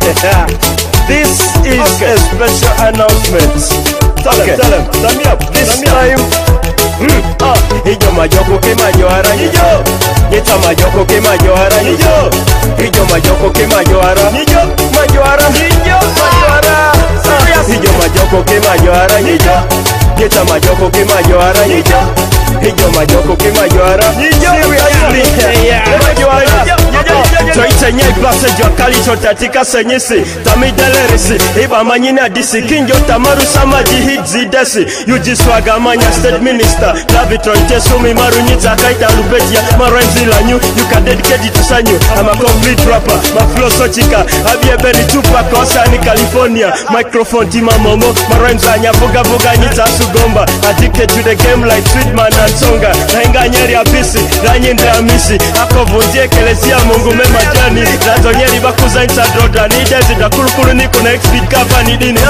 This is a special announcement. Tell him, turn me up. This time, hijo majoko ke majoara hijo. Yeta majoko ke majoara hijo. Hijo majoko ke majoara hijo. Majoara hijo. Majoara. Hijo majoko ke majoara hijo. Yeta majoko ke majoara hijo. Hijo majoko ke majoara hijo. Majoara. Toitenye plase jokali chotatika senyisi tamidelerisi iba manyina disi kinjo tamaru samaji hitzi desi yuji swaga manya state minister Lavitron sumi marunyita kaita lupetia marenzi lanyu you can dedicate it to sanyu. I'm a complete rapper my flow so chika abie beri tupa kosa ni California microphone tima momo marenzi anya boga boga nyita sugomba addicted to the game like sweet man and songa nainga nyeri abisi ranyinda misi akovunjie kelesia mungu majani nazo nyeri bakuza intadroda ni dezi da kurukuru ni kuna expert kapa ni dini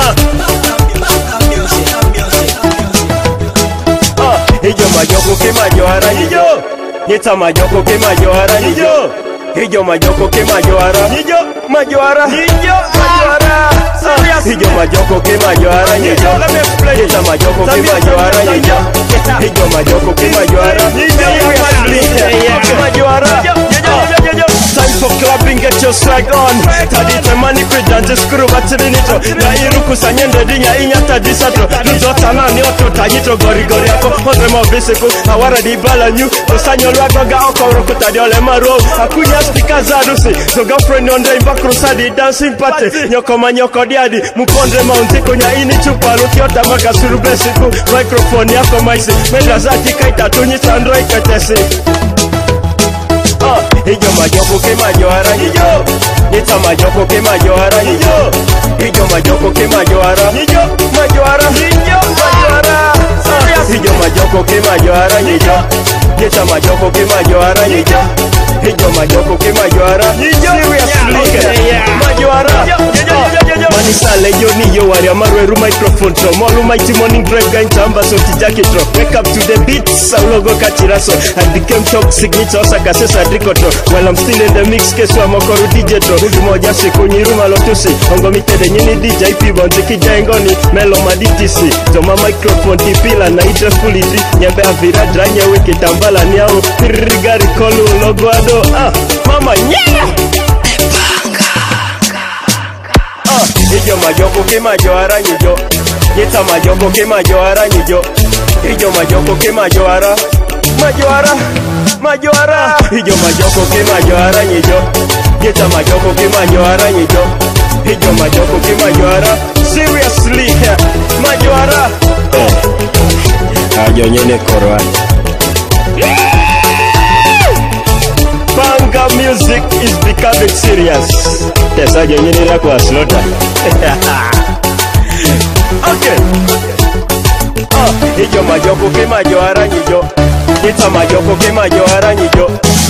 hijo majoko ke majoara hijo. Yeta majoko ke majoara hijo. Hijo majoko ke majoara hijo. Majoara hijo. Majoara. Hijo majoko ke majoara hijo. Yeta majoko ke majoara hijo. Hijo majoko ke majoara hijo. Majoara. Time for clubbing, get your swag on. Tadite mani kujanje skuru batirinito. Na iruku sanyende dinya inyata disato. Nuzota na nioto tajito gori gori yako. Hodre mo bisiku, awara di bala nyu. Osanyo lwago ga oko uroko tadiole maro. Akunya speaker zadusi. So girlfriend onde imbakru sadi dancing party. Nyoko manyoko diadi. Mukondre mauntiko nya ini chupa. Lukiota maka suru besiku. Microphone yako maisi. Menda zati kaita tunyi sandro ikatesi. Hijo majoko ke majoara hijo. Yeta majoko ke majoara hijo. Hijo majoko ke majoara hijo. Majoara hijo. Majoara. Hijo majoko ke majoara hijo. Yeta majoko ke majoara hijo. Hijo majoko ke majoara hijo. Seriously majoara. Manisa leyo ni yo wari amaru microphone tro. Molu mighty morning drive gain tamba so tijaki tro. Wake up to the beats saulogo kachiraso. I became toxic nitosa kasesa drikotro. While I'm still in the mix kesu amokoru DJ tro. Hudu moja siku nyiruma lotusi. Ongo mitede nyini DJ pibo nziki jaingoni. Melo maditisi. Toma microphone tipila na ite fuliti. Nyembe avira dranya wiki tambala niao. Pirigari kolu logo ado. Mama nyera. Hijo majoko ke majoara hijo. Yeta majoko ke majoara hijo. Hijo majoko ke majoara. Majoara. Majoara. Hijo majoko ke majoara hijo. Yeta majoko ke majoara hijo. Hijo majoko ke majoara. Seriously majoara. Ajo nyene korwa. Banga music is becoming serious. Tesa nyene la kwa slaughter. Okay. Hijo majoko ke majoara hijo. Yeta majoko ke majoara hijo.